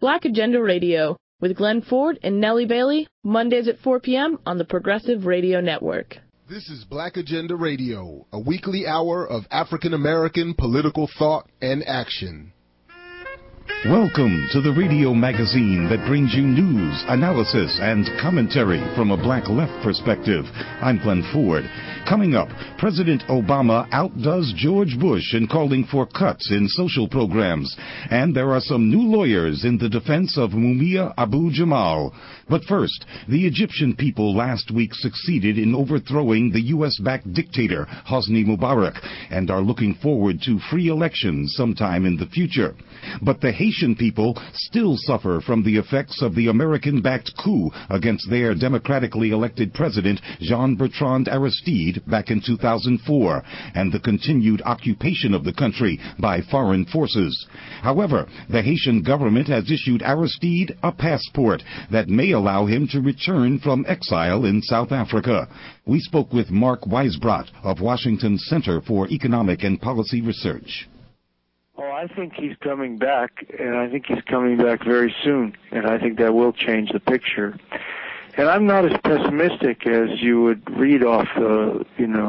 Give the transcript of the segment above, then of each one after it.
Black Agenda Radio with Glenn Ford and Nellie Bailey, Mondays at 4 p.m. on the Progressive Radio Network. This is Black Agenda Radio, a weekly hour of African American political thought and action. Welcome to the radio magazine that brings you news, analysis, and commentary from a black left perspective. I'm Glenn Ford. Coming up, President Obama outdoes George Bush in calling for cuts in social programs. And there are some new lawyers in the defense of Mumia Abu-Jamal. But first, the Egyptian people last week succeeded in overthrowing the U.S.-backed dictator Hosni Mubarak and are looking forward to free elections sometime in the future. But the Haitian people still suffer from the effects of the American-backed coup against their democratically elected president, Jean-Bertrand Aristide, back in 2004, and the continued occupation of the country by foreign forces. However, the Haitian government has issued Aristide a passport that may allow him to return from exile in South Africa. We spoke with Mark Weisbrot of Washington's Center for Economic and Policy Research. Oh, I think he's coming back, and I think he's coming back very soon, and I think that will change the picture. And I'm not as pessimistic as you would read off the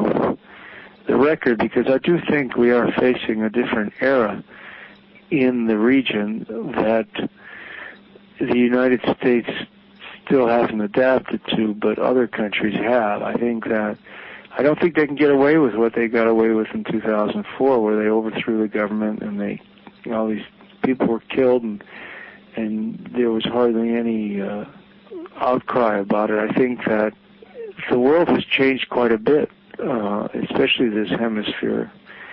record, because I do think we are facing a different era in the region that the United States still hasn't adapted to, but other countries have. I don't think they can get away with what they got away with in 2004, where they overthrew the government and all these people were killed, and there was hardly any outcry about it. I think that the world has changed quite a bit, especially this hemisphere.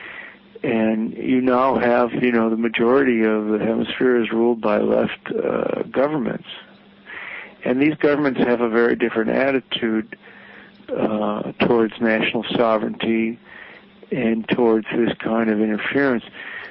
And you now have, the majority of the hemisphere is ruled by left governments. And these governments have a very different attitude towards national sovereignty and towards this kind of interference.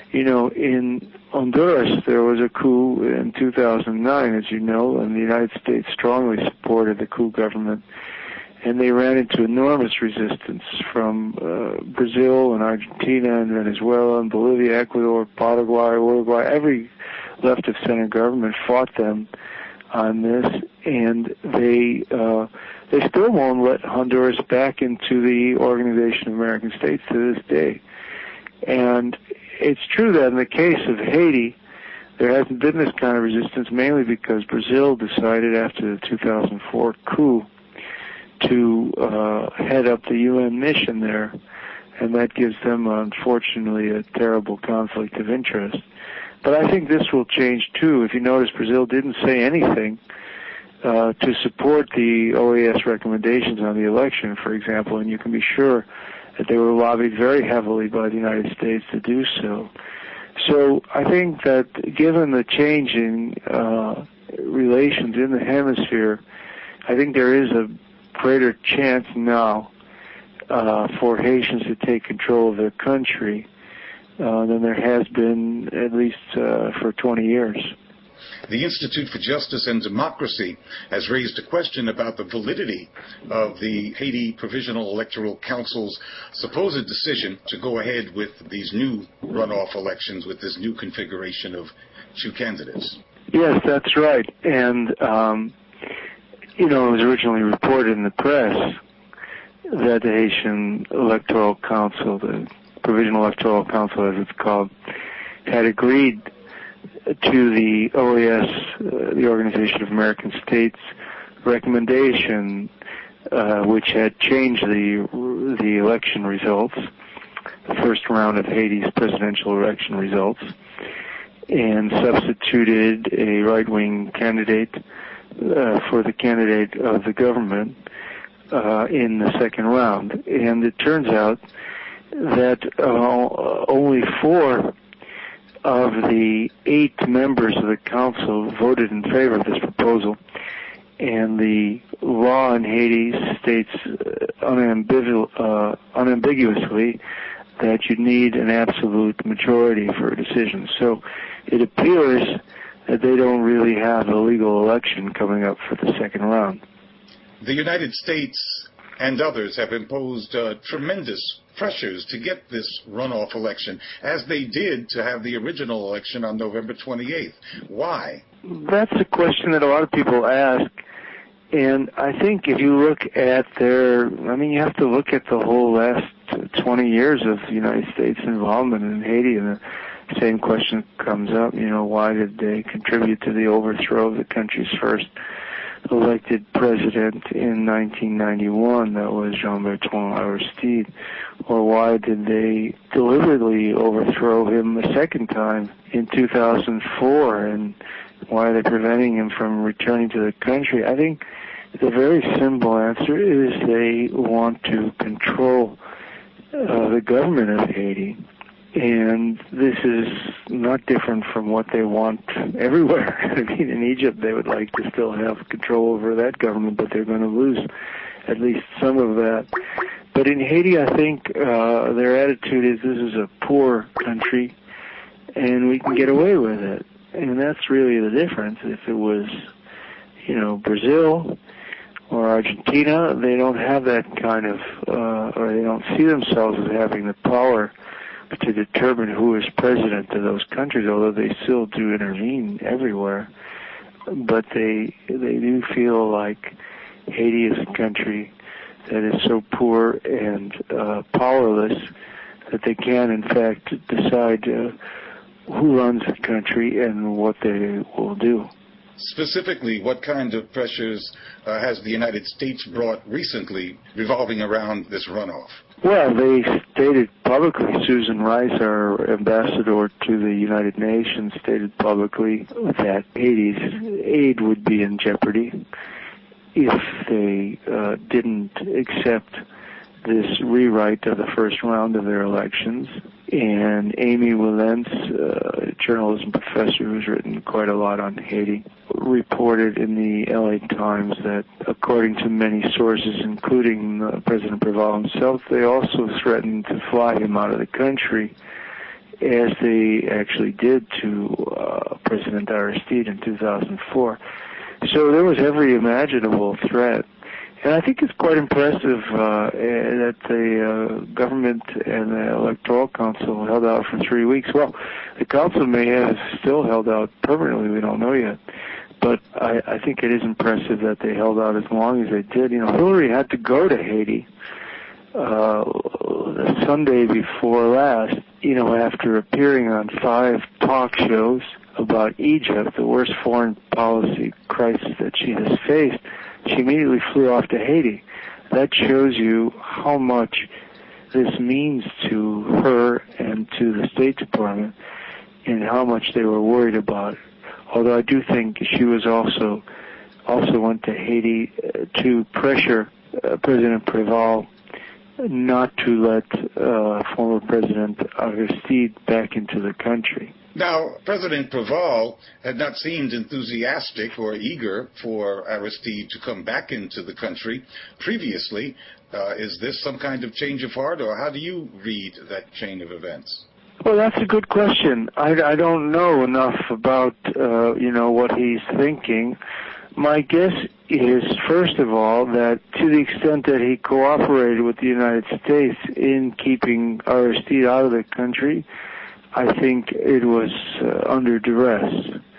In Honduras, there was a coup in 2009, as you know, and the United States strongly supported the coup government. And they ran into enormous resistance from Brazil and Argentina and Venezuela and Bolivia, Ecuador, Paraguay, Uruguay. Every left-of-center government fought them on this, and they still won't let Honduras back into the Organization of American States to this day. And it's true that in the case of Haiti, there hasn't been this kind of resistance, mainly because Brazil decided after the 2004 coup to head up the UN mission there, and that gives them, unfortunately, a terrible conflict of interest. But I think this will change, too. If you notice, Brazil didn't say anything to support the OAS recommendations on the election, for example, and you can be sure that they were lobbied very heavily by the United States to do so. So I think that given the change in relations in the hemisphere, I think there is a greater chance now for Haitians to take control of their country than there has been, at least for 20 years. The Institute for Justice and Democracy has raised a question about the validity of the Haiti Provisional Electoral Council's supposed decision to go ahead with these new runoff elections with this new configuration of two candidates. Yes, that's right. And, it was originally reported in the press that the Haitian Electoral Council, the Provisional Electoral Council as it's called, had agreed to the OAS, the Organization of American States, recommendation, which had changed the election results, the first round of Haiti's presidential election results, and substituted a right-wing candidate for the candidate of the government in the second round. And it turns out that only 4 of the 8 members of the council voted in favor of this proposal, and the law in Haiti states unambiguously that you need an absolute majority for a decision. So it appears that they don't really have a legal election coming up for the second round. The United States and others have imposed tremendous pressures to get this runoff election, as they did to have the original election on November 28th. Why? that's a question that a lot of people ask. And I think if you look at you have to look at the whole last 20 years of the United States involvement in Haiti, and the same question comes up, why did they contribute to the overthrow of the country's first elected president in 1991, that was Jean-Bertrand Aristide, or why did they deliberately overthrow him a second time in 2004, and why are they preventing him from returning to the country? I think the very simple answer is they want to control the government of Haiti. And this is not different from what they want everywhere. I mean, in Egypt, they would like to still have control over that government, but they're going to lose at least some of that. But in Haiti, I think their attitude is this is a poor country, and we can get away with it. And that's really the difference. If it was, Brazil or Argentina, they don't have that kind of, or they don't see themselves as having the power to determine who is president of those countries, although they still do intervene everywhere. But they do feel like Haiti is a country that is so poor and powerless that they can, in fact, decide who runs the country and what they will do. Specifically, what kind of pressures has the United States brought recently revolving around this runoff? Well, they stated publicly, Susan Rice, our ambassador to the United Nations, stated publicly that Haiti's aid would be in jeopardy if they didn't accept this rewrite of the first round of their elections. And Amy Wilentz, a journalism professor who's written quite a lot on Haiti, reported in the LA Times that, according to many sources, including President Preval himself, they also threatened to fly him out of the country, as they actually did to President Aristide in 2004. So there was every imaginable threat. And I think it's quite impressive that the government and the Electoral Council held out for 3 weeks. Well, the council may have still held out permanently, we don't know yet. But I think it is impressive that they held out as long as they did. Hillary had to go to Haiti the Sunday before last, after appearing on 5 talk shows about Egypt, the worst foreign policy crisis that she has faced. She immediately flew off to Haiti. That shows you how much this means to her and to the State Department and how much they were worried about it. Although I do think she was also went to Haiti to pressure President Preval not to let former President Aristide back into the country. Now, President Preval had not seemed enthusiastic or eager for Aristide to come back into the country previously. Is this some kind of change of heart, or how do you read that chain of events? Well, that's a good question. I don't know enough about, what he's thinking. My guess is, first of all, that to the extent that he cooperated with the United States in keeping Aristide out of the country, I think it was under duress.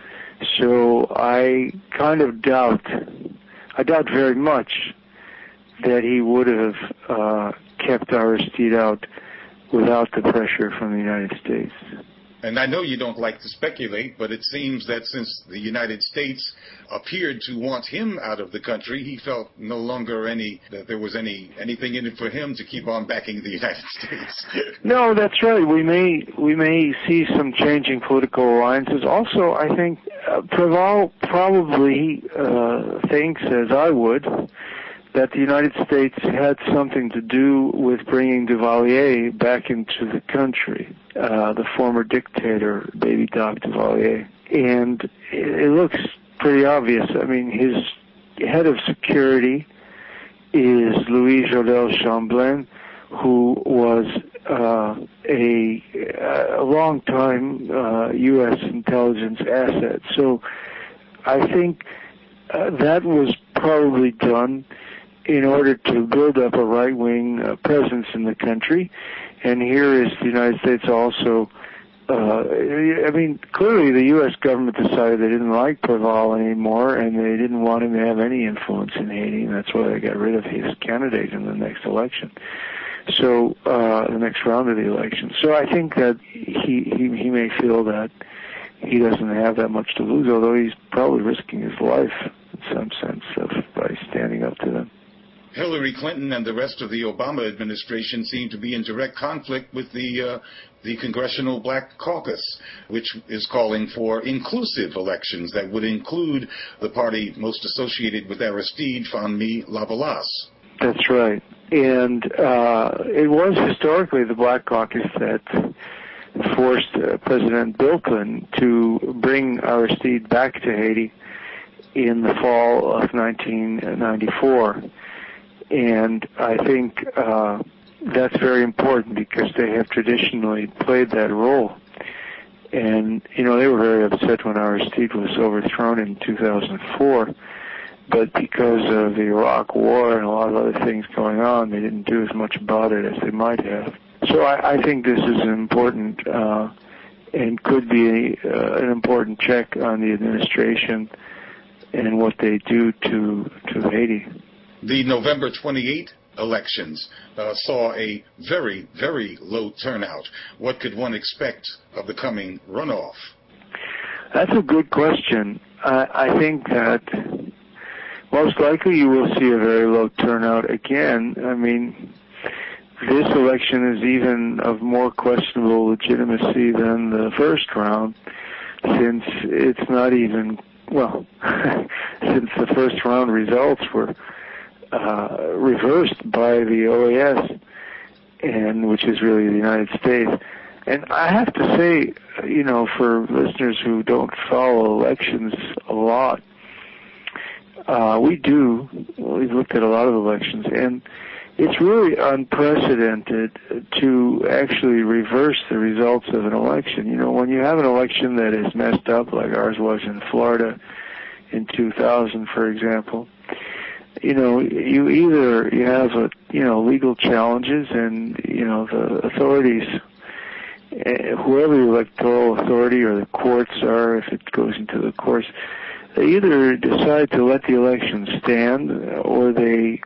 So I kind of doubt very much that he would have kept Aristide out without the pressure from the United States. And I know you don't like to speculate, but it seems that since the United States appeared to want him out of the country, he felt no longer that there was anything in it for him to keep on backing the United States. No, that's right. We may see some changing political alliances. Also, I think Preval probably thinks, as I would, that the United States had something to do with bringing Duvalier back into the country, the former dictator, Baby Doc Duvalier. And it looks pretty obvious. I mean, his head of security is Louis Jodel Chamblain, who was a long-time U.S. intelligence asset. So I think that was probably done in order to build up a right-wing presence in the country. And here is the United States also I mean, clearly the U.S. government decided they didn't like Preval anymore, and they didn't want him to have any influence in Haiti, and that's why they got rid of his candidate in the next election. So, the next round of the election. So I think that he may feel that he doesn't have that much to lose, although he's probably risking his life in some sense by standing up to them. Hillary Clinton and the rest of the Obama administration seem to be in direct conflict with the Congressional Black Caucus, which is calling for inclusive elections that would include the party most associated with Aristide, Fanmi Lavalas. That's right. And it was historically the Black Caucus that forced President Bill Clinton to bring Aristide back to Haiti in the fall of 1994. And I think that's very important because they have traditionally played that role. And, you know, they were very upset when Aristide was overthrown in 2004. But because of the Iraq War and a lot of other things going on, they didn't do as much about it as they might have. So I think this is important and could be an important check on the administration and what they do to Haiti. The November 28 elections saw a very, very low turnout. What could one expect of the coming runoff? That's a good question. I think that most likely you will see a very low turnout again. I mean, this election is even of more questionable legitimacy than the first round, since it's not even, well, since the first round results were reversed by the OAS, and which is really the United States. And I have to say, you know, for listeners who don't follow elections a lot, we do. We've looked at a lot of elections, and it's really unprecedented to actually reverse the results of an election. You know, when you have an election that is messed up, like ours was in Florida in 2000, for example, you know, you have legal challenges, and, you know, the authorities, whoever the electoral authority or the courts are, if it goes into the courts, they either decide to let the election stand, or they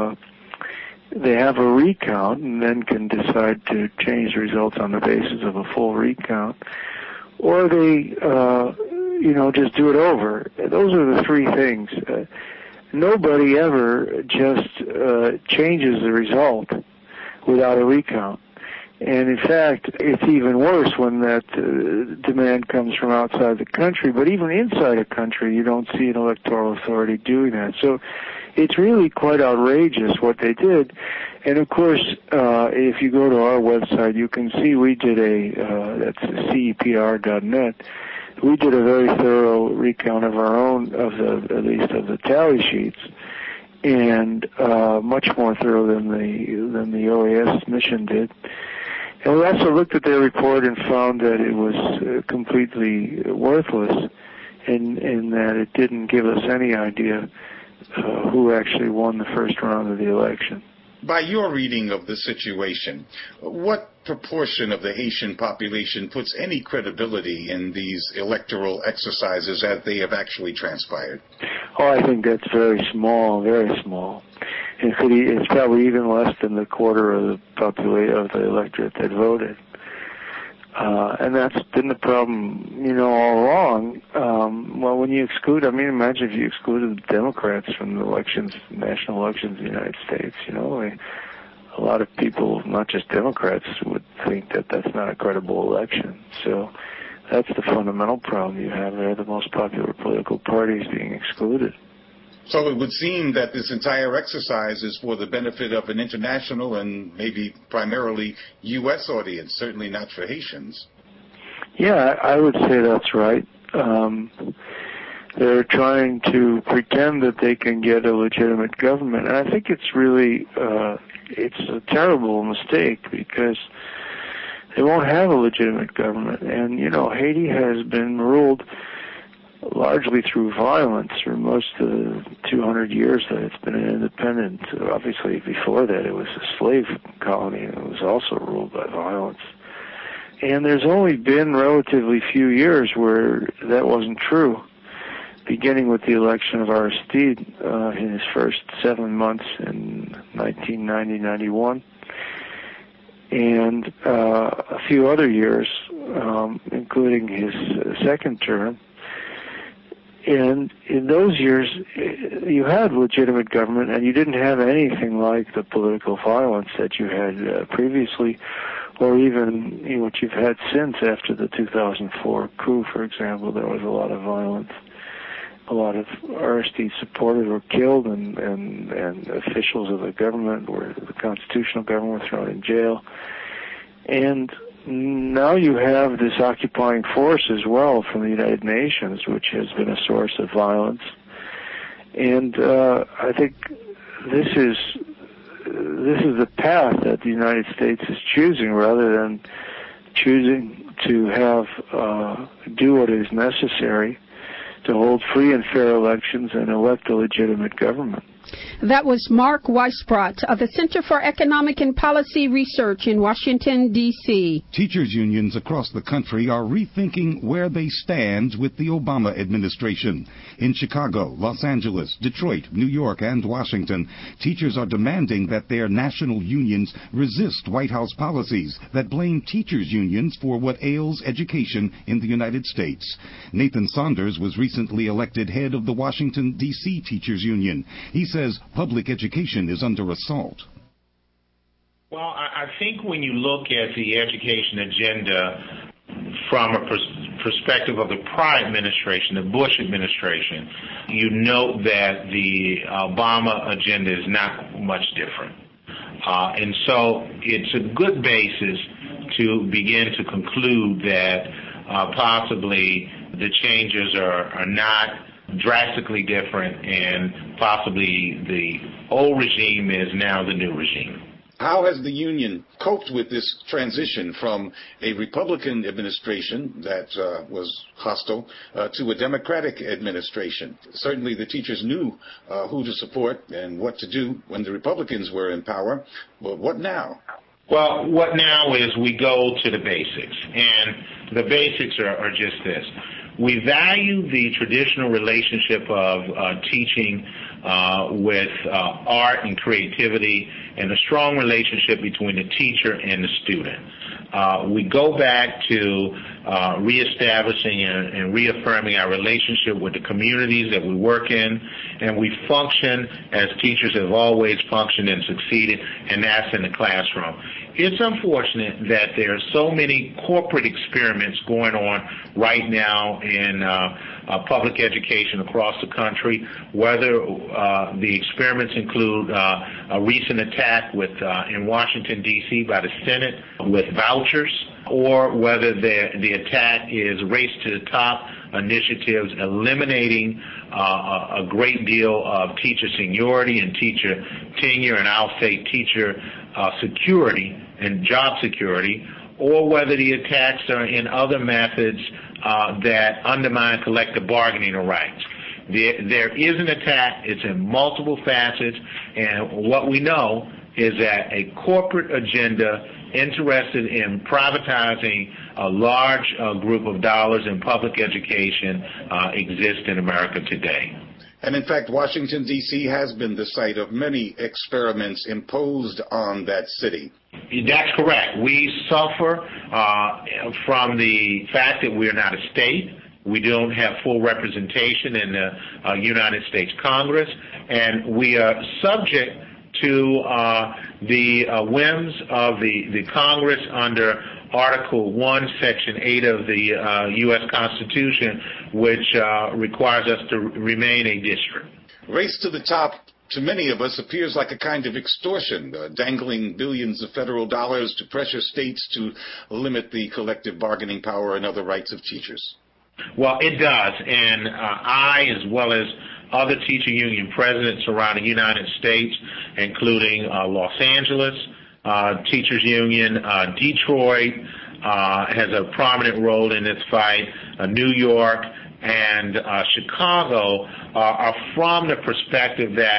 have a recount and then can decide to change the results on the basis of a full recount, or they, just do it over. Those are the three things. Nobody ever just changes the result without a recount. And in fact, it's even worse when that demand comes from outside the country. But even inside a country, you don't see an electoral authority doing that. So it's really quite outrageous what they did. And of course, if you go to our website, you can see we did that's CEPR.net. We did a very thorough recount of our own, at least of the tally sheets, and much more thorough than the OAS mission did. And we also looked at their report and found that it was completely worthless, in that it didn't give us any idea who actually won the first round of the election. By your reading of the situation, what proportion of the Haitian population puts any credibility in these electoral exercises as they have actually transpired? Oh, I think that's very small, very small. It's probably even less than the quarter of the electorate that voted. And that's been the problem, all along. Well, when you exclude, imagine if you excluded the Democrats from the elections, national elections in the United States, a lot of people, not just Democrats, would think that that's not a credible election. So that's the fundamental problem you have there, the most popular political parties being excluded. So it would seem that this entire exercise is for the benefit of an international and maybe primarily U.S. audience, certainly not for Haitians. Yeah, I would say that's right. They're trying to pretend that they can get a legitimate government. And I think it's really, it's a terrible mistake, because they won't have a legitimate government. And, Haiti has been ruled largely through violence for most of the 200 years that it's been an independent. Obviously, before that, it was a slave colony, and it was also ruled by violence. And there's only been relatively few years where that wasn't true, beginning with the election of Aristide in his first 7 months in 1990-91, and a few other years, including his second term. And in those years, you had legitimate government, and you didn't have anything like the political violence that you had previously, or even what you've had since after the 2004 coup, for example. There was a lot of violence. A lot of Aristide supporters were killed, and officials of the government, the constitutional government, were thrown in jail. And now you have this occupying force as well from the United Nations, which has been a source of violence. And I think this is the path that the United States is choosing, rather than choosing to do what is necessary to hold free and fair elections and elect a legitimate government. That was Mark Weisbrot of the Center for Economic and Policy Research in Washington, D.C. Teachers' unions across the country are rethinking where they stand with the Obama administration. In Chicago, Los Angeles, Detroit, New York, and Washington, teachers are demanding that their national unions resist White House policies that blame teachers' unions for what ails education in the United States. Nathan Saunders was recently elected head of the Washington, D.C. Teachers Union. He says public education is under assault. Well, I think when you look at the education agenda from a perspective of the prior administration, the Bush administration, you note that the Obama agenda is not much different. And so it's a good basis to begin to conclude that possibly the changes are not drastically different, and possibly the old regime is now the new regime. How has the union coped with this transition from a Republican administration that was hostile to a Democratic administration? Certainly the teachers knew who to support and what to do when the Republicans were in power, but what now? Well, what now is we go to the basics, and the basics are just this. We value the traditional relationship of teaching with art and creativity, and a strong relationship between the teacher and the student. We go back to reestablishing and reaffirming our relationship with the communities that we work in, and we function as teachers have always functioned and succeeded, and that's in the classroom. It's unfortunate that there are so many corporate experiments going on right now in public education across the country, whether the experiments include a recent attack in Washington, D.C. by the Senate with vouchers, or whether the attack is race to the top initiatives eliminating a great deal of teacher seniority and teacher tenure, and I'll say teacher security and job security, or whether the attacks are in other methods that undermine collective bargaining rights. There is an attack. It's in multiple facets, and what we know is that a corporate agenda interested in privatizing a large group of dollars in public education exists in America today. And in fact, Washington, D.C. has been the site of many experiments imposed on that city. That's correct. We suffer from the fact that we're not a state. We don't have full representation in the United States Congress, and we are subject to the whims of the Congress under Article 1, Section 8 of the U.S. Constitution, which requires us to remain a district. Race to the top, to many of us, appears like a kind of extortion, dangling billions of federal dollars to pressure states to limit the collective bargaining power and other rights of teachers. Well, it does, and I, as well as other teacher union presidents around the United States, including Los Angeles Teachers Union, Detroit has a prominent role in this fight, New York, and Chicago are from the perspective that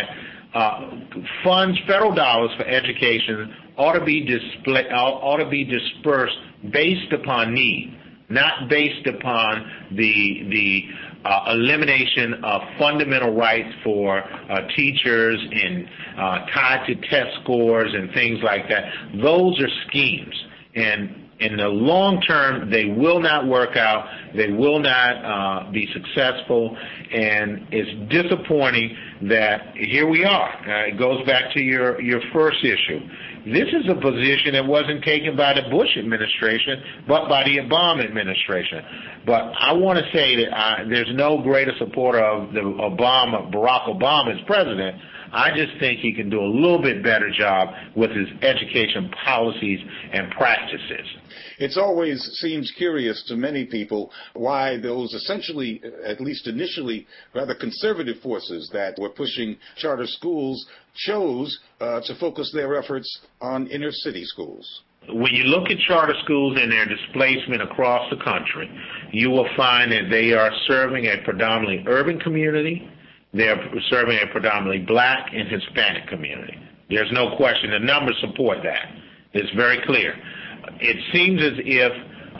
funds, federal dollars for education, ought to be dispersed based upon need, not based upon the elimination of fundamental rights for teachers and tied to test scores and things like that. Those are schemes, and in the long term, they will not work out. They will not be successful, and it's disappointing that here we are. It goes back to your first issue. This is a position that wasn't taken by the Bush administration, but by the Obama administration. But I want to say that there's no greater supporter of Barack Obama as president. I just think he can do a little bit better job with his education policies and practices. It always seems curious to many people why those essentially, at least initially, rather conservative forces that were pushing charter schools chose to focus their efforts on inner city schools. When you look at charter schools and their displacement across the country, you will find that they are serving a predominantly urban community. They're serving a predominantly black and Hispanic community. There's no question. The numbers support that. It's very clear. It seems as if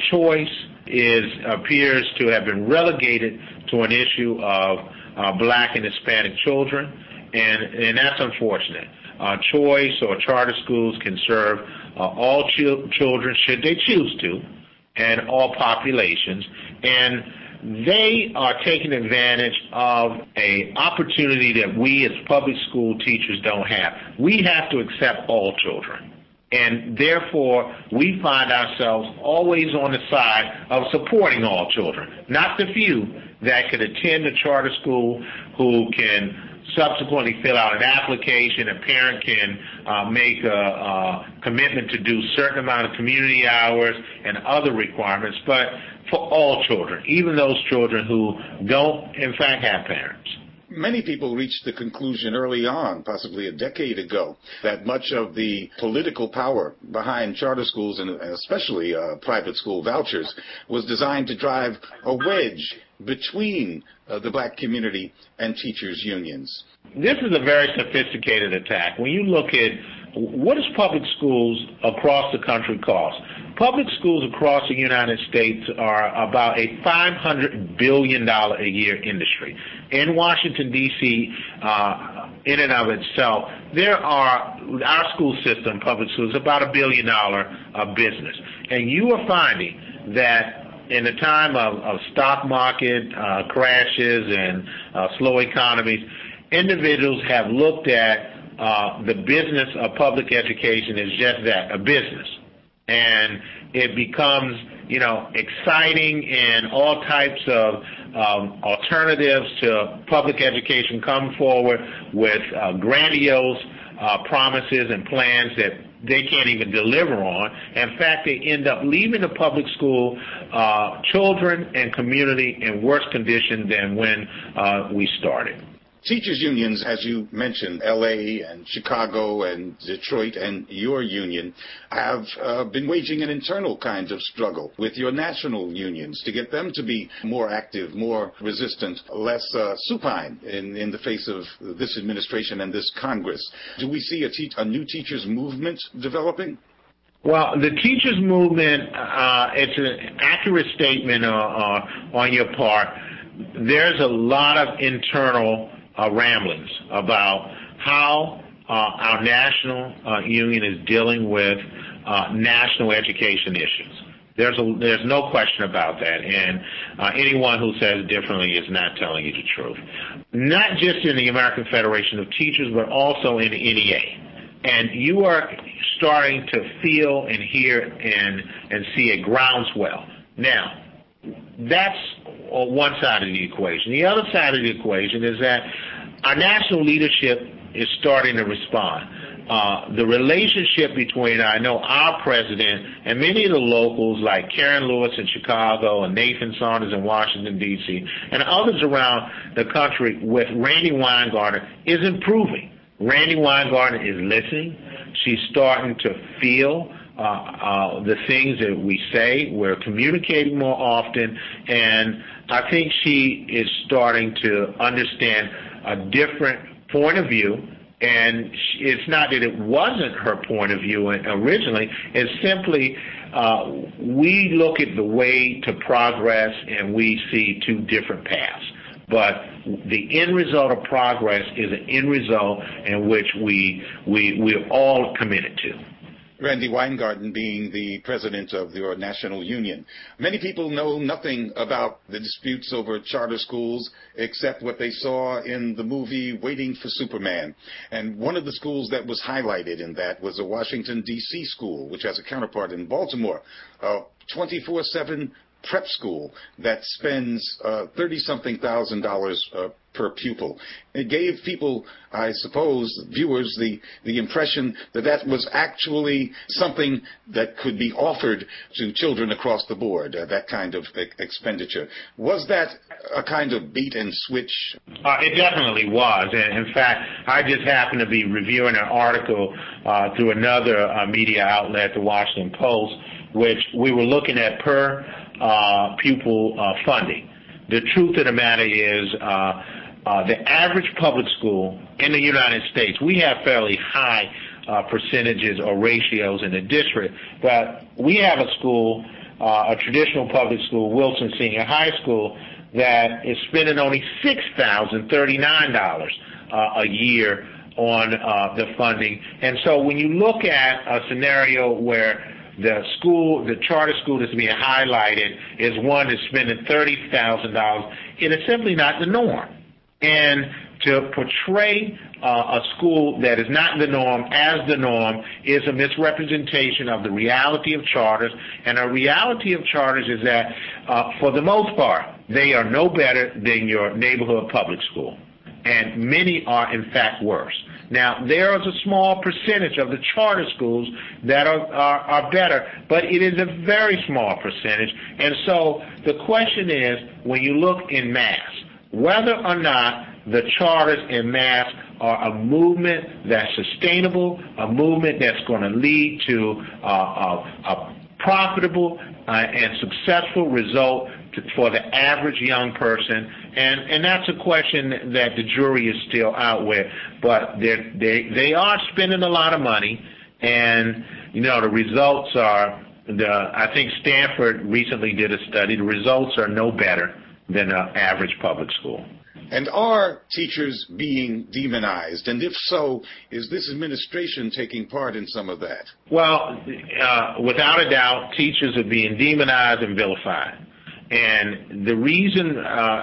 choice appears to have been relegated to an issue of black and Hispanic children, and that's unfortunate. Choice or charter schools can serve all children should they choose to, and all populations, and they are taking advantage of an opportunity that we as public school teachers don't have. We have to accept all children. And therefore, we find ourselves always on the side of supporting all children, not the few that could attend a charter school who can subsequently fill out an application. A parent can make a commitment to do a certain amount of community hours and other requirements, but for all children, even those children who don't, in fact, have parents. Many people reached the conclusion early on, possibly a decade ago, that much of the political power behind charter schools and especially private school vouchers was designed to drive a wedge between the black community and teachers' unions. This is a very sophisticated attack. When you look at what does public schools across the country cost? Public schools across the United States are about a $500 billion a year industry. In Washington, D.C., in and of itself, our school system, public schools, about $1 billion business. And you are finding that in the time of stock market crashes and slow economies, individuals have looked at the business of public education as just that, a business. And it becomes, exciting, and all types of alternatives to public education come forward with grandiose promises and plans that they can't even deliver on. In fact, they end up leaving the public school children and community in worse condition than when we started. Teachers' unions, as you mentioned, L.A. and Chicago and Detroit and your union, have been waging an internal kind of struggle with your national unions to get them to be more active, more resistant, less supine in the face of this administration and this Congress. Do we see a new teachers' movement developing? Well, the teachers' movement, it's an accurate statement on your part. There's a lot of internal ramblings about how our national union is dealing with national education issues. There's no question about that, and anyone who says differently is not telling you the truth. Not just in the American Federation of Teachers, but also in the NEA. And you are starting to feel and hear and see a groundswell. Now, that's one side of the equation. The other side of the equation is that our national leadership is starting to respond. The relationship between, I know, our president and many of the locals like Karen Lewis in Chicago and Nathan Saunders in Washington, D.C., and others around the country with Randi Weingarten is improving. Randi Weingarten is listening. She's starting to feel the things that we say. We're communicating more often, and I think she is starting to understand a different point of view And it's not that it wasn't her point of view originally. It's simply we look at the way to progress and we see two different paths. But the end result of progress is an end result in which we're all committed to. Randi Weingarten being the president of your national union. Many people know nothing about the disputes over charter schools except what they saw in the movie Waiting for Superman. And one of the schools that was highlighted in that was a Washington, D.C. school, which has a counterpart in Baltimore, a 24/7 prep school that spends $30-something thousand per pupil. It gave people, I suppose, viewers, the impression that that was actually something that could be offered to children across the board, that kind of expenditure. Was that a kind of beat and switch? It definitely was. And in fact, I just happened to be reviewing an article through another media outlet, the Washington Post, which we were looking at per pupil funding. The truth of the matter is the average public school in the United States, we have fairly high percentages or ratios in the district, but we have a school, a traditional public school, Wilson Senior High School, that is spending only $6,039 a year on the funding. And so when you look at a scenario where the charter school that's being highlighted is one that's spending $30,000, it is simply not the norm. And to portray a school that is not the norm as the norm is a misrepresentation of the reality of charters. And the reality of charters is that, for the most part, they are no better than your neighborhood public school. And many are, in fact, worse. Now, there is a small percentage of the charter schools that are better, but it is a very small percentage. And so the question is, when you look in mass, whether or not the charters in mass are a movement that's sustainable, a movement that's going to lead to a profitable and successful result for the average young person, and that's a question that the jury is still out with. But they are spending a lot of money, and the results are. I think Stanford recently did a study. The results are no better than an average public school. And are teachers being demonized? And if so, is this administration taking part in some of that? Well, without a doubt, teachers are being demonized and vilified. And the reason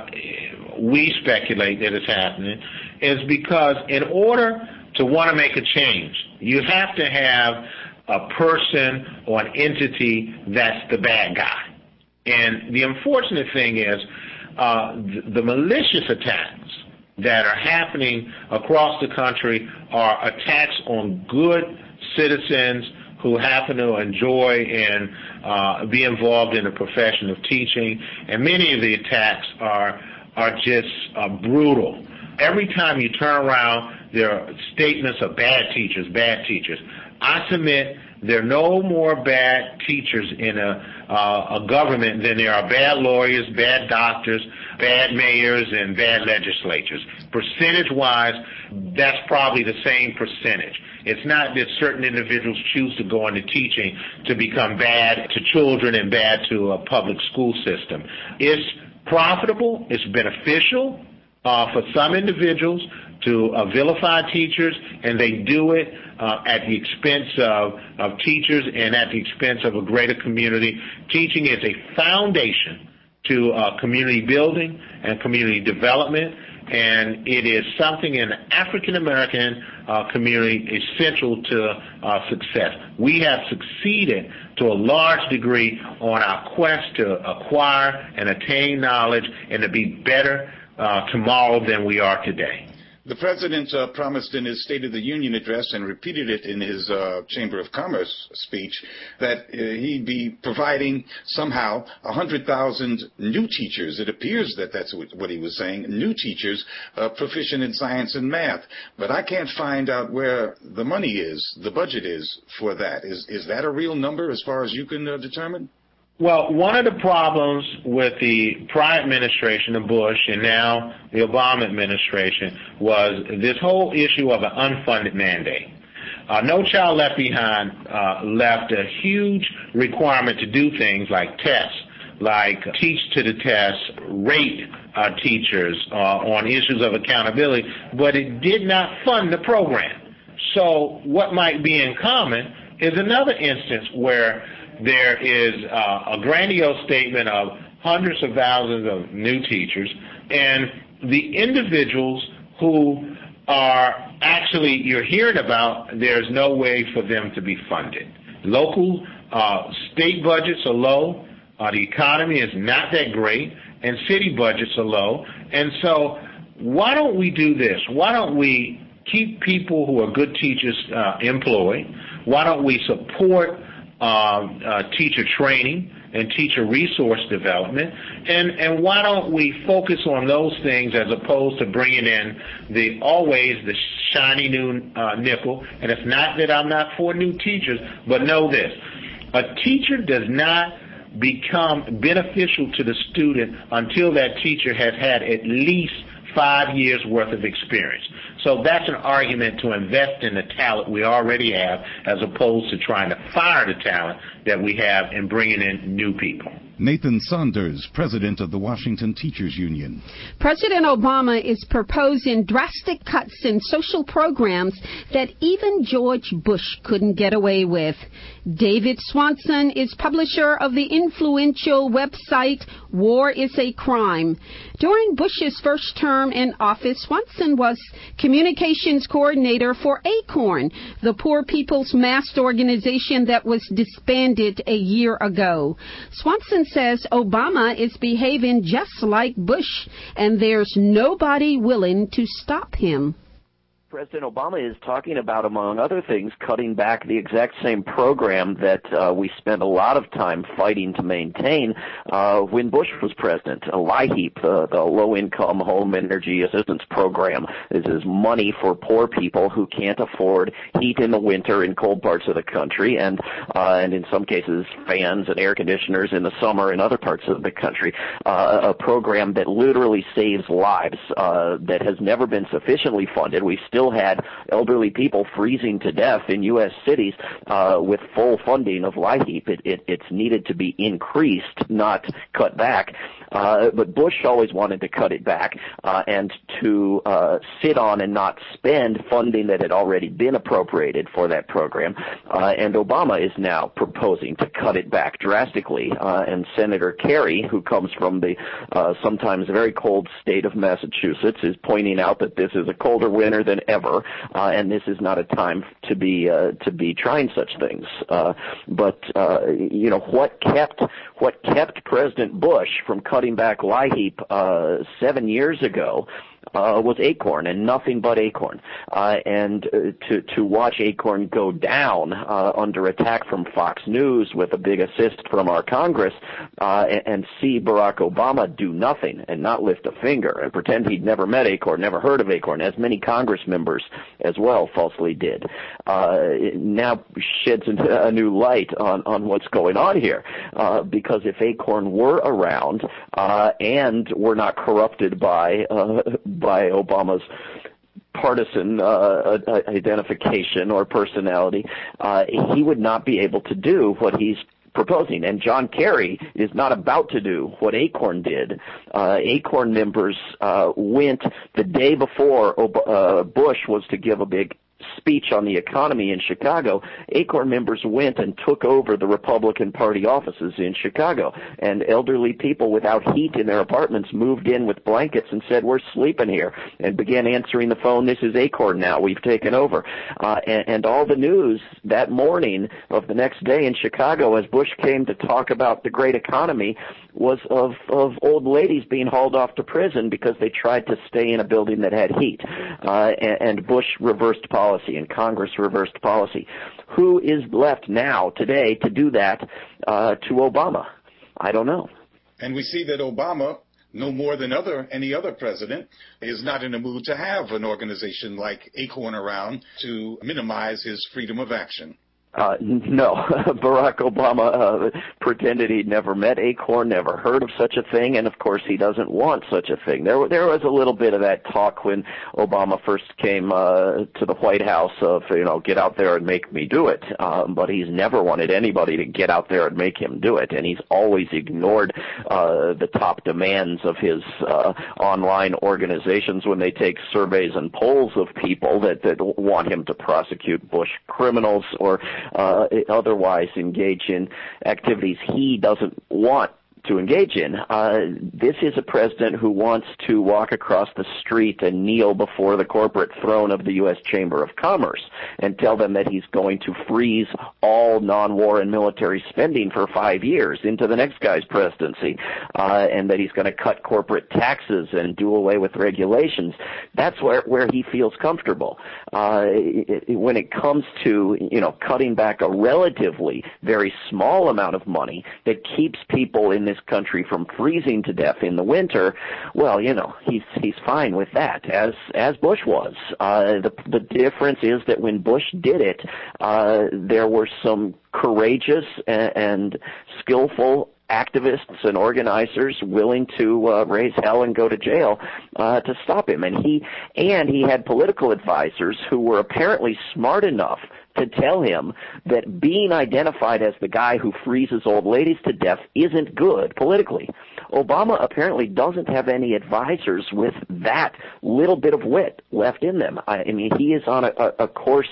we speculate that it's happening is because in order to want to make a change, you have to have a person or an entity that's the bad guy. And the unfortunate thing is the malicious attacks that are happening across the country are attacks on good citizens who happen to enjoy and be involved in the profession of teaching, and many of the attacks are just brutal. Every time you turn around, there are statements of bad teachers, bad teachers. I submit there are no more bad teachers in a government than there are bad lawyers, bad doctors, bad mayors, and bad legislatures. Percentage-wise, that's probably the same percentage. It's not that certain individuals choose to go into teaching to become bad to children and bad to a public school system. It's profitable, it's beneficial for some individuals to vilify teachers, and they do it at the expense of teachers and at the expense of a greater community. Teaching is a foundation to community building and community development, and it is something in the African American community essential to success. We have succeeded to a large degree on our quest to acquire and attain knowledge and to be better tomorrow than we are today. The President promised in his State of the Union address and repeated it in his Chamber of Commerce speech that he'd be providing somehow 100,000 new teachers. It appears that that's what he was saying, new teachers proficient in science and math. But I can't find out where the money is, the budget is for that. Is that a real number as far as you can determine? Well, one of the problems with the prior administration, the Bush, and now the Obama administration was this whole issue of an unfunded mandate. No Child Left Behind left a huge requirement to do things like tests, like teach to the test, rate teachers on issues of accountability, but it did not fund the program. So what might be in common is another instance where there is a grandiose statement of hundreds of thousands of new teachers, and the individuals who are actually you're hearing about, there's no way for them to be funded. Local state budgets are low, the economy is not that great, and city budgets are low. And so why don't we do this? Why don't we keep people who are good teachers employed? Why don't we support teacher training and teacher resource development, and why don't we focus on those things as opposed to bringing in always the shiny new nickel? And it's not that I'm not for new teachers, but know this: a teacher does not become beneficial to the student until that teacher has had at least 5 years worth of experience. So that's an argument to invest in the talent we already have as opposed to trying to fire the talent that we have and bringing in new people. Nathan Saunders, president of the Washington Teachers Union. President Obama is proposing drastic cuts in social programs that even George Bush couldn't get away with. David Swanson is publisher of the influential website War is a Crime. During Bush's first term in office, Swanson was communications coordinator for ACORN, the Poor People's Mass organization that was disbanded a year ago. Swanson says Obama is behaving just like Bush, and there's nobody willing to stop him. President Obama is talking about, among other things, cutting back the exact same program that we spent a lot of time fighting to maintain when Bush was president. LIHEAP, the Low-Income Home Energy Assistance Program, is money for poor people who can't afford heat in the winter in cold parts of the country, and in some cases fans and air conditioners in the summer in other parts of the country. A program that literally saves lives, that has never been sufficiently funded. We still had elderly people freezing to death in U.S. cities with full funding of LIHEAP. It's needed to be increased, not cut back. But Bush always wanted to cut it back and to sit on and not spend funding that had already been appropriated for that program. And Obama is now proposing to cut it back drastically. And Senator Kerry, who comes from the sometimes very cold state of Massachusetts, is pointing out that this is a colder winter than ever, and this is not a time to be trying such things. But what kept President Bush from cutting back LIHEAP 7 years ago was ACORN and nothing but ACORN. And to watch ACORN go down under attack from Fox News with a big assist from our Congress, and see Barack Obama do nothing and not lift a finger and pretend he'd never met ACORN, never heard of ACORN, as many Congress members as well falsely did, it now sheds a new light on what's going on here. Because if ACORN were around and were not corrupted by Obama's partisan identification or personality, he would not be able to do what he's proposing. And John Kerry is not about to do what ACORN did. ACORN members went the day before Bush was to give a big speech on the economy in Chicago. ACORN members went and took over the Republican Party offices in Chicago, and elderly people without heat in their apartments moved in with blankets and said, "We're sleeping here," and began answering the phone. "This is ACORN now. We've taken over." And all the news that morning of the next day in Chicago, as Bush came to talk about the great economy, was of old ladies being hauled off to prison because they tried to stay in a building that had heat. And Bush reversed policy, and Congress reversed policy. Who is left now, today, to do that to Obama? I don't know. And we see that Obama, no more than any other president, is not in the mood to have an organization like ACORN around to minimize his freedom of action. No. Barack Obama pretended he'd never met Acorn, never heard of such a thing, and of course he doesn't want such a thing. There was a little bit of that talk when Obama first came to the White House of, get out there and make me do it. But he's never wanted anybody to get out there and make him do it, and he's always ignored the top demands of his online organizations when they take surveys and polls of people that want him to prosecute Bush criminals or otherwise engage in activities he doesn't want to engage in. This is a president who wants to walk across the street and kneel before the corporate throne of the U.S. Chamber of Commerce and tell them that he's going to freeze all non-war and military spending for 5 years into the next guy's presidency, and that he's going to cut corporate taxes and do away with regulations. That's where he feels comfortable. When it comes to, cutting back a relatively very small amount of money that keeps people in this country from freezing to death in the winter, well, he's fine with that, as Bush was. The difference is that when Bush did it, there were some courageous and skillful activists and organizers willing to raise hell and go to jail to stop him. And he had political advisors who were apparently smart enough to tell him that being identified as the guy who freezes old ladies to death isn't good politically. Obama apparently doesn't have any advisors with that little bit of wit left in them. I mean, he is on a course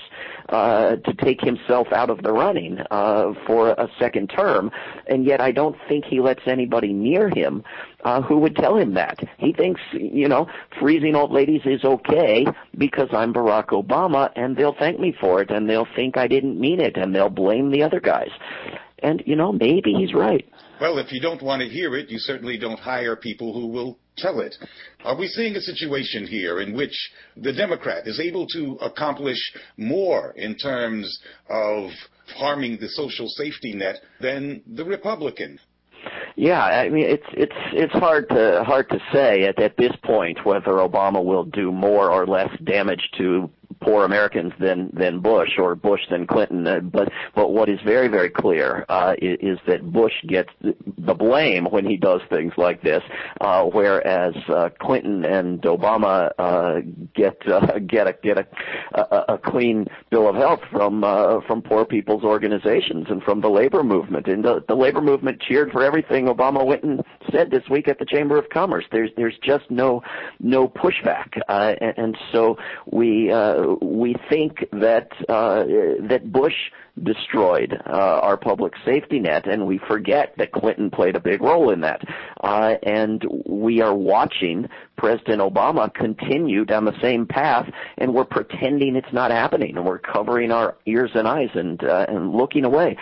to take himself out of the running for a second term, and yet I don't think he lets anybody near him who would tell him that. He thinks, freezing old ladies is okay because I'm Barack Obama, and they'll thank me for it, and they'll think I didn't mean it, and they'll blame the other guys. And, maybe he's right. Well, if you don't want to hear it, you certainly don't hire people who will tell it. Are we seeing a situation here in which the Democrat is able to accomplish more in terms of harming the social safety net than the Republican? Yeah, I mean, it's hard to say at this point whether Obama will do more or less damage to poor Americans than Bush, or Bush than Clinton. But what is very, very clear is that Bush gets the blame when he does things like this, whereas Clinton and Obama get a clean bill of health from poor people's organizations and from the labor movement. And the labor movement cheered for everything Obama went and said this week at the Chamber of Commerce. There's just no pushback, and so we think that Bush destroyed our public safety net, and we forget that Clinton played a big role in that. And we are watching President Obama continue down the same path, and we're pretending it's not happening, and we're covering our ears and eyes and looking away.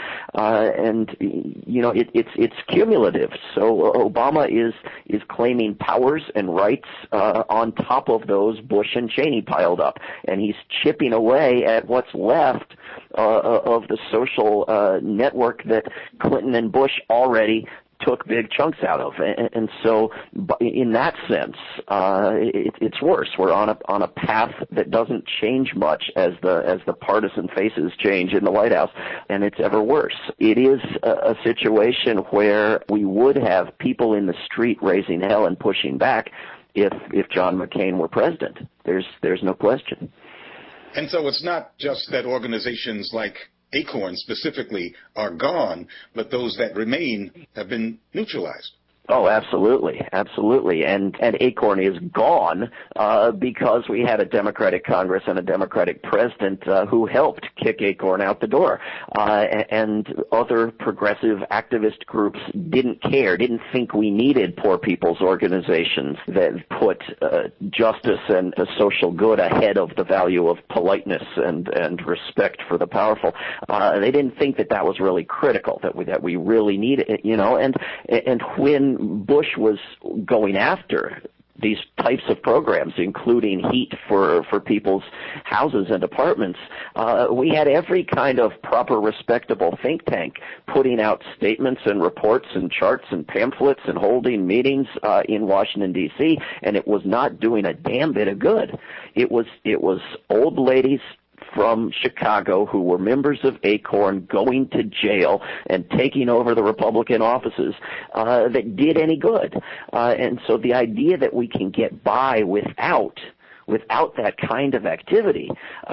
It's cumulative. So Obama is claiming powers and rights on top of those Bush and Cheney piled up, and he's chipping away at what's left of the social network that Clinton and Bush already took big chunks out of, and so in that sense, it's worse. We're on a path that doesn't change much as the partisan faces change in the White House, and it's ever worse. It is a situation where we would have people in the street raising hell and pushing back if John McCain were president. There's no question. And so it's not just that organizations like Acorn specifically are gone, but those that remain have been neutralized. Oh, absolutely, absolutely. And Acorn is gone because we had a Democratic Congress and a Democratic president who helped kick Acorn out the door. And other progressive activist groups didn't care, didn't think we needed poor people's organizations that put justice and social good ahead of the value of politeness and respect for the powerful. They didn't think that was really critical, that we really needed it, and when Bush was going after these types of programs, including heat for people's houses and apartments, we had every kind of proper, respectable think tank putting out statements and reports and charts and pamphlets and holding meetings in Washington, D.C., and it was not doing a damn bit of good. It was old ladies from Chicago who were members of ACORN going to jail and taking over the Republican offices that did any good. And so the idea that we can get by without that kind of activity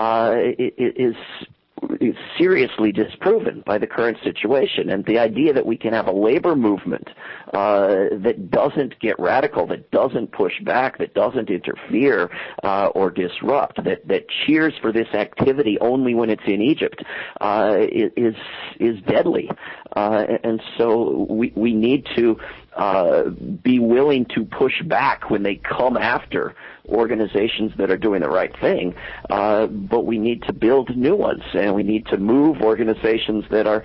is seriously disproven by the current situation. And the idea that we can have a labor movement that doesn't get radical, that doesn't push back, that doesn't interfere or disrupt, that cheers for this activity only when it's in Egypt is deadly. And so we need to be willing to push back when they come after organizations that are doing the right thing, but we need to build new ones, and we need to move organizations that are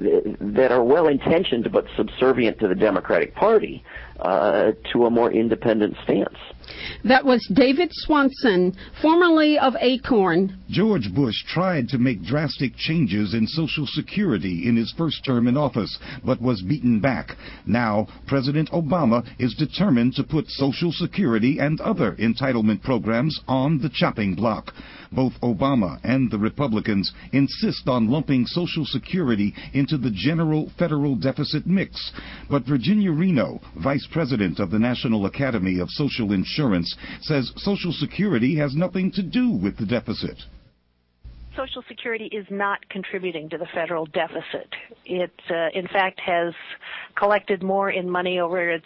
well-intentioned but subservient to the Democratic Party to a more independent stance. That was David Swanson, formerly of ACORN. George Bush tried to make drastic changes in Social Security in his first term in office, but was beaten back. Now, President Obama is determined to put Social Security and other entitlement programs on the chopping block. Both Obama and the Republicans insist on lumping Social Security into the general federal deficit mix. But Virginia Reno, Vice President of the National Academy of Social Insurance, says Social Security has nothing to do with the deficit. Social Security is not contributing to the federal deficit. It, in fact, has collected more in money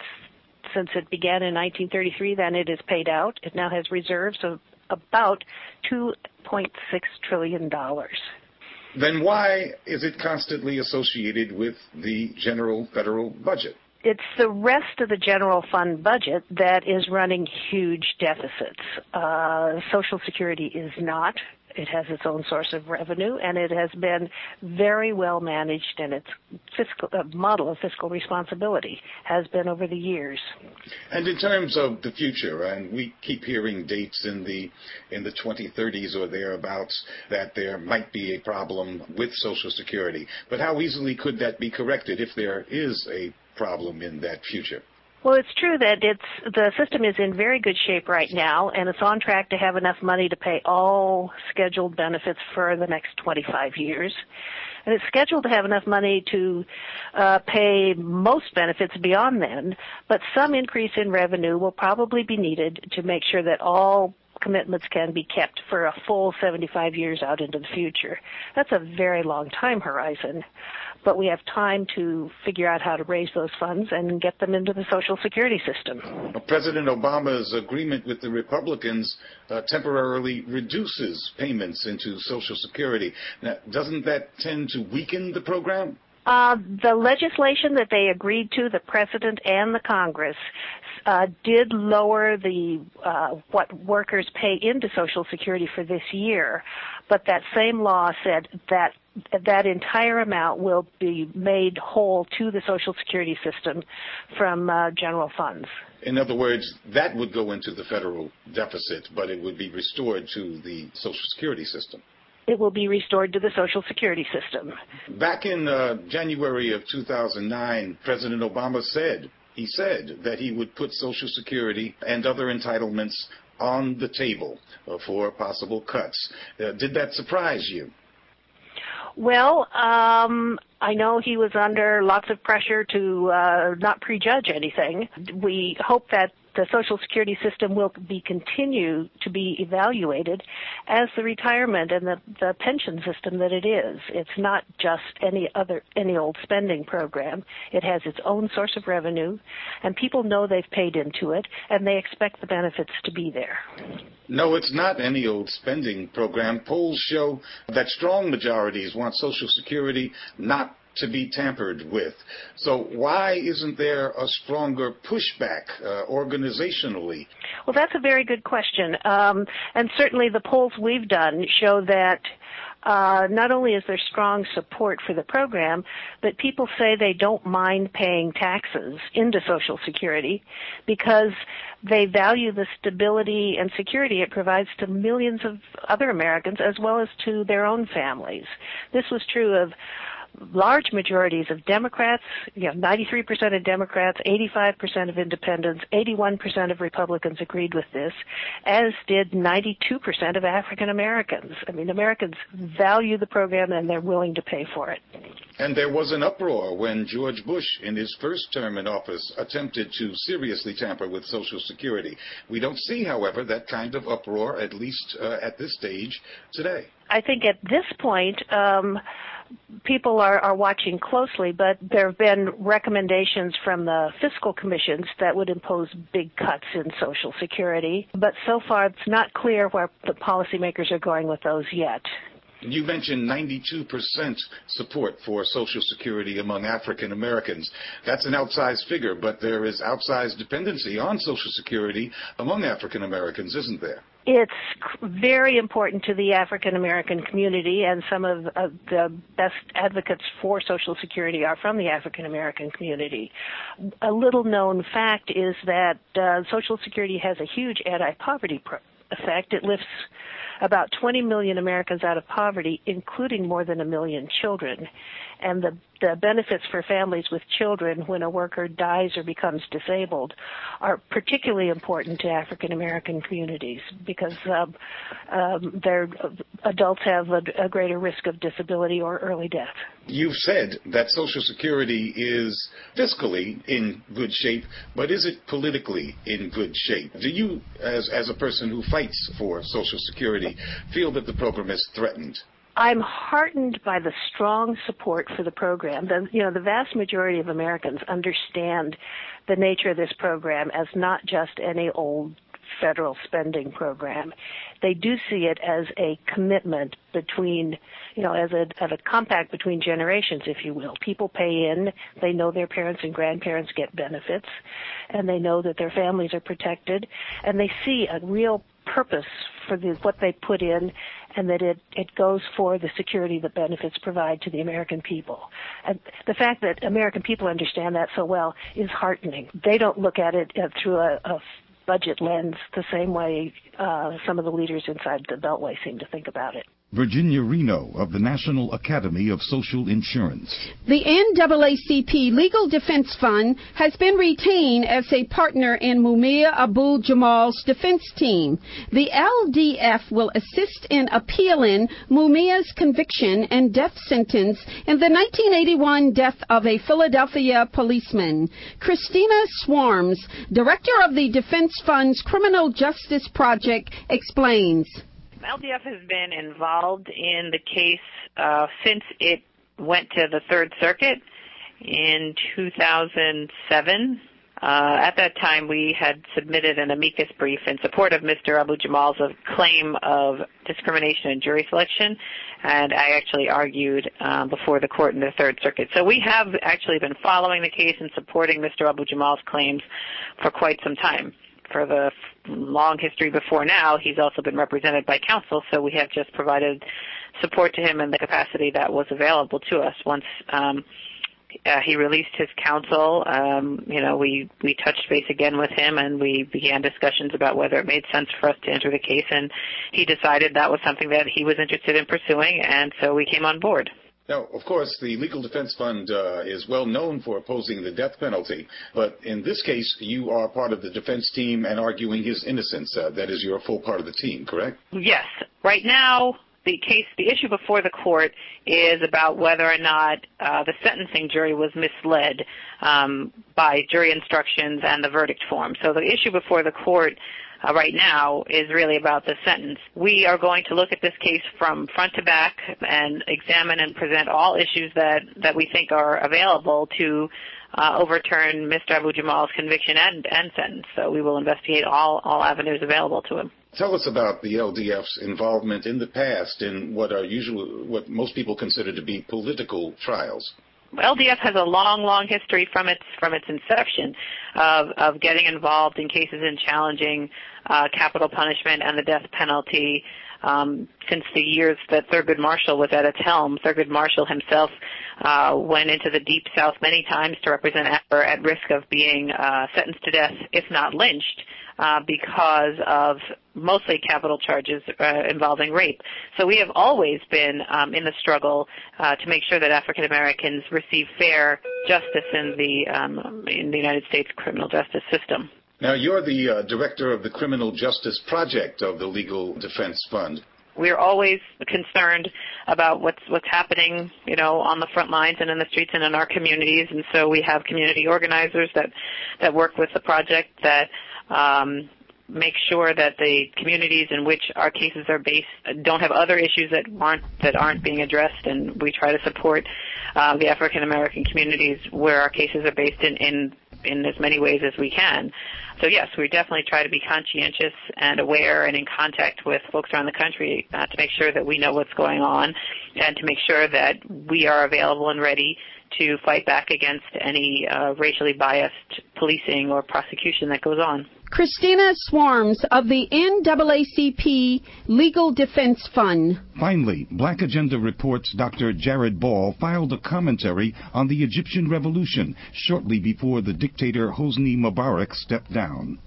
since it began in 1933 than it is paid out. It now has reserves of about $2.6 trillion. Then why is it constantly associated with the general federal budget? It's the rest of the general fund budget that is running huge deficits. Social Security is not. It has its own source of revenue, and it has been very well managed, and its fiscal model of fiscal responsibility has been over the years. And in terms of the future, and we keep hearing dates in the 2030s or thereabouts that there might be a problem with Social Security. But how easily could that be corrected if there is a problem in that future? Well, it's true that the system is in very good shape right now, and it's on track to have enough money to pay all scheduled benefits for the next 25 years. And it's scheduled to have enough money to pay most benefits beyond then, but some increase in revenue will probably be needed to make sure that all commitments can be kept for a full 75 years out into the future. That's a very long time horizon, but we have time to figure out how to raise those funds and get them into the Social Security system. President Obama's agreement with the Republicans temporarily reduces payments into Social Security. Now, doesn't that tend to weaken the program? The legislation that they agreed to, the President and the Congress, did lower the what workers pay into Social Security for this year, but that same law said that that entire amount will be made whole to the Social Security system from general funds. In other words, that would go into the federal deficit, but it would be restored to the Social Security system. It will be restored to the Social Security system. Back in January of 2009, President Obama said that he would put Social Security and other entitlements on the table for possible cuts. Did that surprise you? Well, I know he was under lots of pressure to not prejudge anything. We hope that the Social Security system will continue to be evaluated as the retirement and the pension system that it is. It's not just any old spending program. It has its own source of revenue, and people know they've paid into it, and they expect the benefits to be there. No, it's not any old spending program. Polls show that strong majorities want Social Security not to be tampered with. So why isn't there a stronger pushback organizationally? Well, that's a very good question. And certainly the polls we've done show that not only is there strong support for the program, but people say they don't mind paying taxes into Social Security because they value the stability and security it provides to millions of other Americans as well as to their own families. This was true of large majorities of Democrats, 93% of Democrats, 85% of independents, 81% of Republicans agreed with this, as did 92% of African Americans. I mean, Americans value the program and they're willing to pay for it. And there was an uproar when George Bush, in his first term in office, attempted to seriously tamper with Social Security. We don't see, however, that kind of uproar, at least at this stage today. I think at this point, people are watching closely, but there have been recommendations from the fiscal commissions that would impose big cuts in Social Security. But so far, it's not clear where the policymakers are going with those yet. You mentioned 92% support for Social Security among African Americans. That's an outsized figure, but there is outsized dependency on Social Security among African Americans, isn't there? It's very important to the African American community, and some of the best advocates for Social Security are from the African American community. A little known fact is that Social Security has a huge anti-poverty effect. It lifts about 20 million Americans out of poverty, including more than 1 million children. And the benefits for families with children when a worker dies or becomes disabled are particularly important to African American communities because their adults have a greater risk of disability or early death. You've said that Social Security is fiscally in good shape, but is it politically in good shape? Do you, as a person who fights for Social Security, feel that the program is threatened? I'm heartened by the strong support for the program. The vast majority of Americans understand the nature of this program as not just any old federal spending program. They do see it as a commitment between, as a compact between generations, if you will. People pay in, they know their parents and grandparents get benefits, and they know that their families are protected, and they see a real purpose for what they put in, and that it goes for the security that benefits provide to the American people. And the fact that American people understand that so well is heartening. They don't look at it through a budget lens the same way some of the leaders inside the Beltway seem to think about it. Virginia Reno of the National Academy of Social Insurance. The NAACP Legal Defense Fund has been retained as a partner in Mumia Abu-Jamal's defense team. The LDF will assist in appealing Mumia's conviction and death sentence in the 1981 death of a Philadelphia policeman. Christina Swarms, director of the Defense Fund's Criminal Justice Project, explains. LDF has been involved in the case since it went to the Third Circuit in 2007. At that time, we had submitted an amicus brief in support of Mr. Abu-Jamal's claim of discrimination in jury selection, and I actually argued before the court in the Third Circuit. So we have actually been following the case and supporting Mr. Abu-Jamal's claims for quite some time. For the long history before now, he's also been represented by counsel, so we have just provided support to him in the capacity that was available to us. Once he released his counsel, we touched base again with him, and we began discussions about whether it made sense for us to enter the case, and he decided that was something that he was interested in pursuing, and so we came on board. Now, of course, the Legal Defense Fund is well known for opposing the death penalty, but in this case, you are part of the defense team and arguing his innocence. That is, you're a full part of the team, correct? Yes. Right now, the issue before the court is about whether or not the sentencing jury was misled by jury instructions and the verdict form. So the issue before the court right now is really about the sentence. We are going to look at this case from front to back and examine and present all issues that we think are available to overturn Mr. Abu-Jamal's conviction and sentence. So we will investigate all avenues available to him. Tell us about the LDF's involvement in the past in what most people consider to be political trials. LDF has a long history from its inception of getting involved in cases in challenging capital punishment and the death penalty since the years that Thurgood Marshall was at its helm. Thurgood Marshall himself went into the Deep South many times to represent Afro at risk of being sentenced to death, if not lynched, because of mostly capital charges involving rape. So we have always been in the struggle to make sure that African Americans receive fair justice in the United States criminal justice system. Now, you're the director of the Criminal Justice Project of the Legal Defense Fund. We're always concerned about what's happening, on the front lines and in the streets and in our communities. And so we have community organizers that work with the project that make sure that the communities in which our cases are based don't have other issues that aren't being addressed. And we try to support the African American communities where our cases are based in as many ways as we can. So yes, we definitely try to be conscientious and aware and in contact with folks around the country to make sure that we know what's going on and to make sure that we are available and ready to fight back against any racially biased policing or prosecution that goes on. Christina Swarms of the NAACP Legal Defense Fund. Finally, Black Agenda Reports Dr. Jared Ball filed a commentary on the Egyptian Revolution shortly before the dictator Hosni Mubarak stepped down.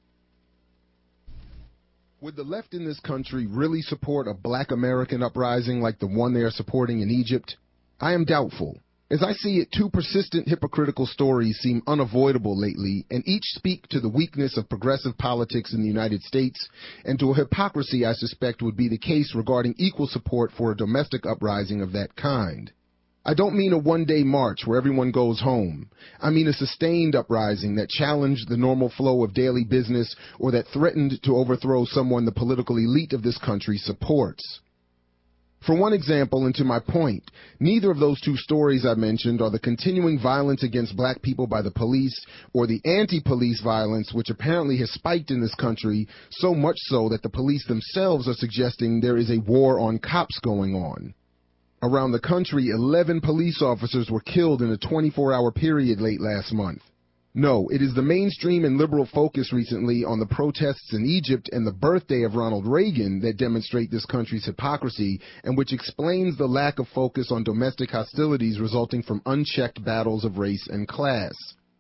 Would the left in this country really support a Black American uprising like the one they are supporting in Egypt? I am doubtful. As I see it, two persistent hypocritical stories seem unavoidable lately, and each speak to the weakness of progressive politics in the United States, and to a hypocrisy I suspect would be the case regarding equal support for a domestic uprising of that kind. I don't mean a one-day march where everyone goes home. I mean a sustained uprising that challenged the normal flow of daily business or that threatened to overthrow someone the political elite of this country supports. For one example, and to my point, neither of those two stories I mentioned are the continuing violence against black people by the police or the anti-police violence which apparently has spiked in this country, so much so that the police themselves are suggesting there is a war on cops going on. Around the country, 11 police officers were killed in a 24-hour period late last month. No, it is the mainstream and liberal focus recently on the protests in Egypt and the birthday of Ronald Reagan that demonstrate this country's hypocrisy and which explains the lack of focus on domestic hostilities resulting from unchecked battles of race and class.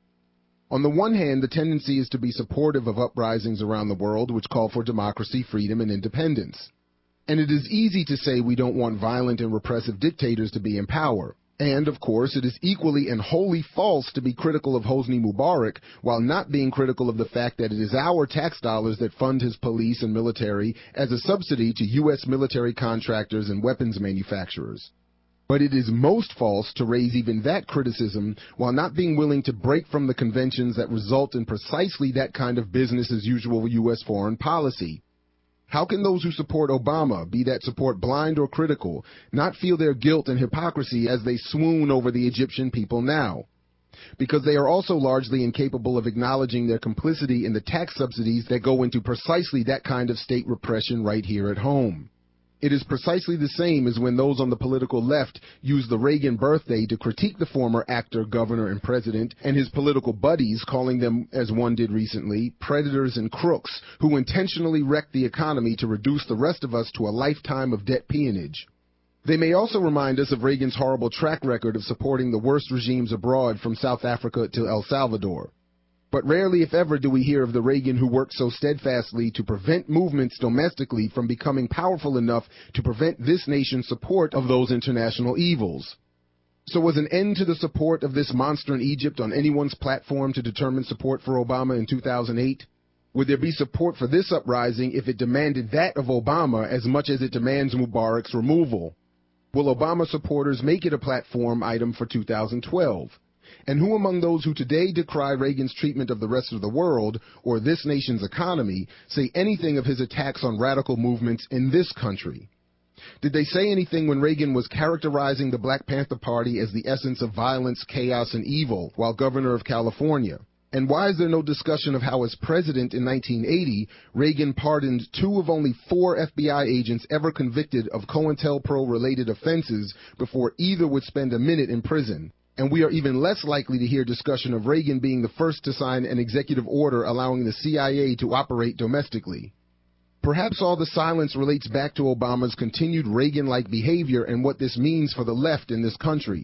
On the one hand, the tendency is to be supportive of uprisings around the world which call for democracy, freedom, and independence. And it is easy to say we don't want violent and repressive dictators to be in power. And, of course, it is equally and wholly false to be critical of Hosni Mubarak while not being critical of the fact that it is our tax dollars that fund his police and military as a subsidy to U.S. military contractors and weapons manufacturers. But it is most false to raise even that criticism while not being willing to break from the conventions that result in precisely that kind of business-as-usual U.S. foreign policy. How can those who support Obama, be that support blind or critical, not feel their guilt and hypocrisy as they swoon over the Egyptian people now? Because they are also largely incapable of acknowledging their complicity in the tax subsidies that go into precisely that kind of state repression right here at home. It is precisely the same as when those on the political left use the Reagan birthday to critique the former actor, governor, and president and his political buddies, calling them, as one did recently, predators and crooks who intentionally wrecked the economy to reduce the rest of us to a lifetime of debt peonage. They may also remind us of Reagan's horrible track record of supporting the worst regimes abroad from South Africa to El Salvador. But rarely, if ever, do we hear of the Reagan who worked so steadfastly to prevent movements domestically from becoming powerful enough to prevent this nation's support of those international evils. So was an end to the support of this monster in Egypt on anyone's platform to determine support for Obama in 2008? Would there be support for this uprising if it demanded that of Obama as much as it demands Mubarak's removal? Will Obama supporters make it a platform item for 2012? And who among those who today decry Reagan's treatment of the rest of the world or this nation's economy say anything of his attacks on radical movements in this country? Did they say anything when Reagan was characterizing the Black Panther Party as the essence of violence, chaos, and evil while governor of California? And why is there no discussion of how, as president in 1980, Reagan pardoned 2 of only 4 FBI agents ever convicted of COINTELPRO-related offenses before either would spend a minute in prison? And we are even less likely to hear discussion of Reagan being the first to sign an executive order allowing the CIA to operate domestically. Perhaps all the silence relates back to Obama's continued Reagan-like behavior and what this means for the left in this country.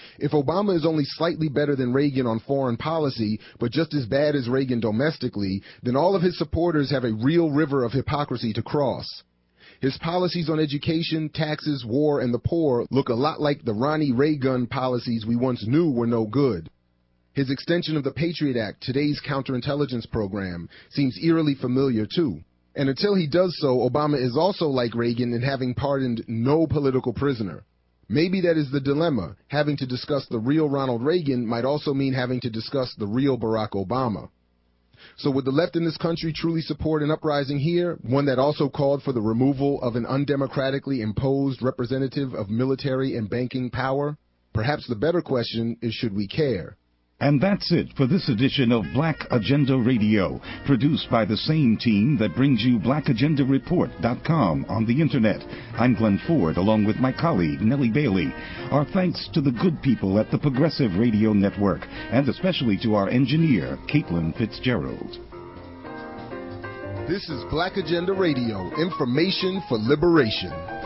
If Obama is only slightly better than Reagan on foreign policy, but just as bad as Reagan domestically, then all of his supporters have a real river of hypocrisy to cross. His policies on education, taxes, war, and the poor look a lot like the Ronnie Reagan policies we once knew were no good. His extension of the Patriot Act, today's counterintelligence program, seems eerily familiar too. And until he does so, Obama is also like Reagan in having pardoned no political prisoner. Maybe that is the dilemma. Having to discuss the real Ronald Reagan might also mean having to discuss the real Barack Obama. So would the left in this country truly support an uprising here, one that also called for the removal of an undemocratically imposed representative of military and banking power? Perhaps the better question is, should we care? And that's it for this edition of Black Agenda Radio, produced by the same team that brings you blackagendareport.com on the Internet. I'm Glenn Ford, along with my colleague, Nellie Bailey. Our thanks to the good people at the Progressive Radio Network, and especially to our engineer, Caitlin Fitzgerald. This is Black Agenda Radio, information for liberation.